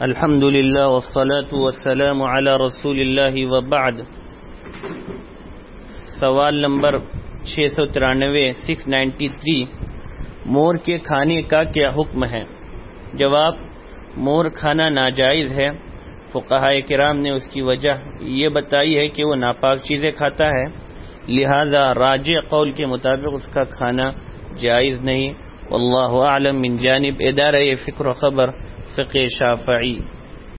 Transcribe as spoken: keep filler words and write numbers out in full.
अल्हम्दुलिल्लाह वस्सलातु वस्सलामु अला रसूलिल्लाहि व बाद। सवाल नंबर छः सौ तिरानवे सिक्स नाइन्टी थ्री, मोर के खाने का क्या हुक्म है? जवाब, मोर खाना नाजायज़ है। फुक़हाए किराम ने उसकी वजह ये बताई है कि वो नापाक चीज़ें खाता है, लिहाजा राजे कौल के मुताबिक उसका खाना जायज़ नहीं। वल्लाहु आलम। मिन जानिब इदारा फ़िक्र ख़बर फ़िक़्ह शाफ़ई।